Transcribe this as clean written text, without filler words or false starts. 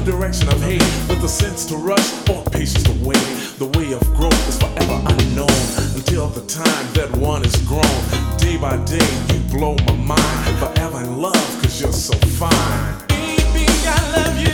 direction of hate, with the sense to rush or patience to wait. The way of growth is forever unknown until the time that one is grown. Day by day you blow my mind, forever in love 'cause you're so fine. Baby, I love you.